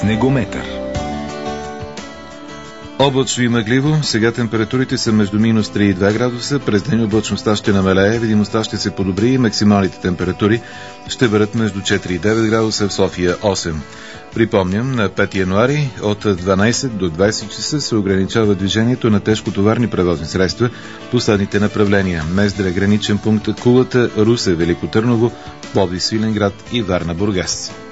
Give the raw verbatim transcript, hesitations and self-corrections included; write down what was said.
Снегометър. Облачно и мъгливо, сега температурите са между минус три и два градуса, през ден облачността ще намалее, видимостта ще се подобри и максималните температури ще бъдат между четири и девет градуса, в София осем. Припомням, на пети януари от дванайсет до двайсет часа се ограничава движението на тежкотоварни превозни средства по следните направления: Мездра, граничен пункт Кулата, Русе, Велико Търново, Пловдив, Свиленград и Варна, Бургас.